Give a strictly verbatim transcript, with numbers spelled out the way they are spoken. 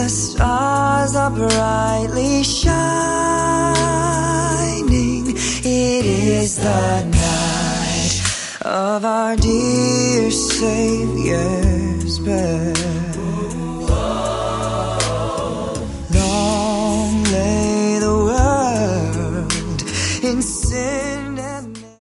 The stars are brightly shining. It is the night of our dear Savior's birth.